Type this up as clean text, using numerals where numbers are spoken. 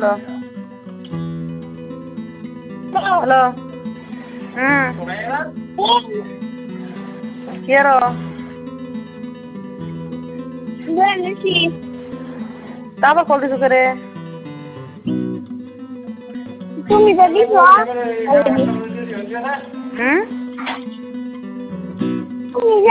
hello ಯಾರೋ ताबा खोल दी करे तुम इधर भी सो हम्म